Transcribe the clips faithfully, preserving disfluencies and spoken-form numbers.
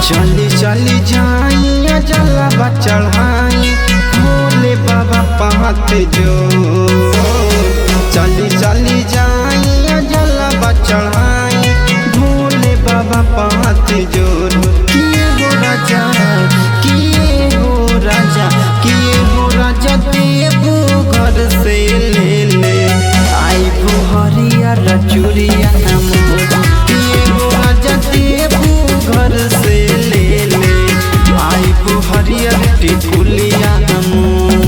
चली चली जाइया जलवा चढ़ाई भोले बाबा पाँत जो। चली चली जाइया जलवा चढ़ाई भोले बाबा पाँत जो। किए हो राजा किए हो राजा किए हो राजा देवो घर से ले ले आई भो हरियर चूड़िया मोर। किए हो राजा देवो घर से ले ले आई भो हरियर टिकुलिया मोर।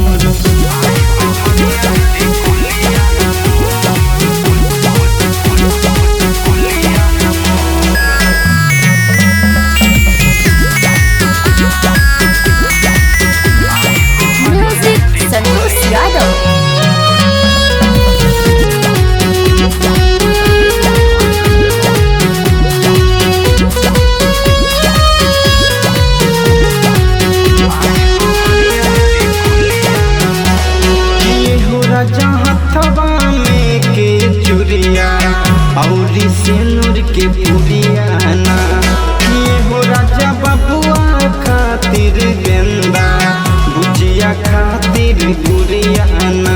हथवा में के चूड़िया औरी सिंदूर के पुड़िया ना। किए हो राजा बबुआ खातिर गेंदा बुझिया खातिर गुड़िया ना।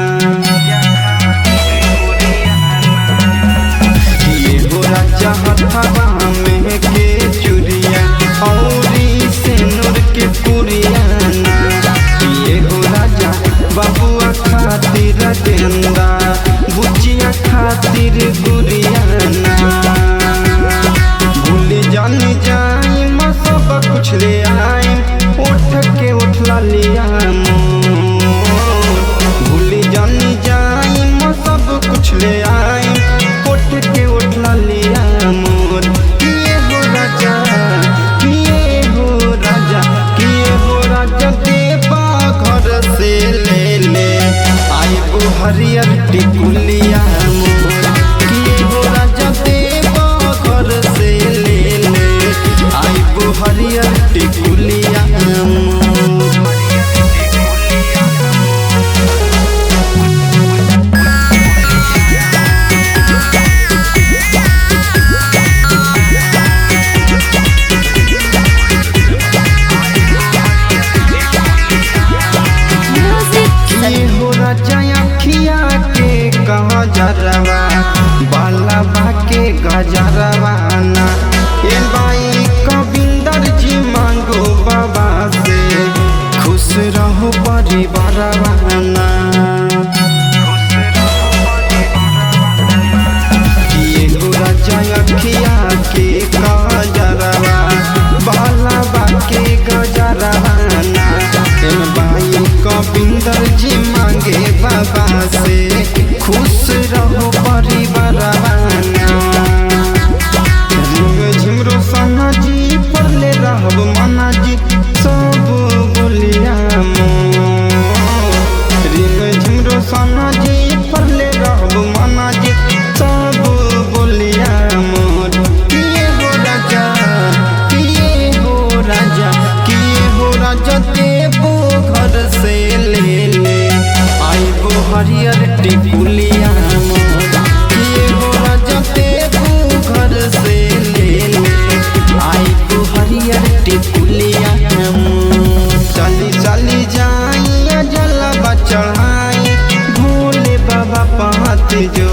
किए हो राजा हथवा में के चूड़िया औरी सिंदूर के पुड़िया ना। किए हो राजा बबुआ खातिर गेंदा बुझिया खातिर गुड़िया ना। भूल जान जाई मैं सब कुछ ले आई उठ के उठला लिया मोर। भूल जान जाई मैं सब कुछ ले आई उठ के उठला लिया मोर। किए हो राजा किए हो राजा किए हो राजा देवा घर से ले ले आई वो हरियर टिकुलिया मोर। किए हो राजा देवा घर से ले ले आई वो हरियर टिकुलिया मोर। गजरवा बाला बाके गजरवा ना। ए बाई कविंदर जी मांगो बाबा से खुश रहो परिवारवा ना। किए हो राजा अखिया के गजरवा बाला बाके गजरवा ना। ए बाई कविंदर जी मांगे बाबा से खुश रहो परिवारवा ना। झिमरो सना जी पर ले रहब मना जी सब बोलिया मोर। झिमरो सना जी पर ले रहब मना जी सब बोलिया मोर। किए हो राजा किए हो राजा किए हो राजा देवो घर से ले ले आई वो हरियर टिकुलिया मोर। किए हो राजा देवो घर से ले ले आई वो हरियर टिकुलिया मोर। चली चली जाइया जलवा चढ़ाई भोले बाबा पाँत जो।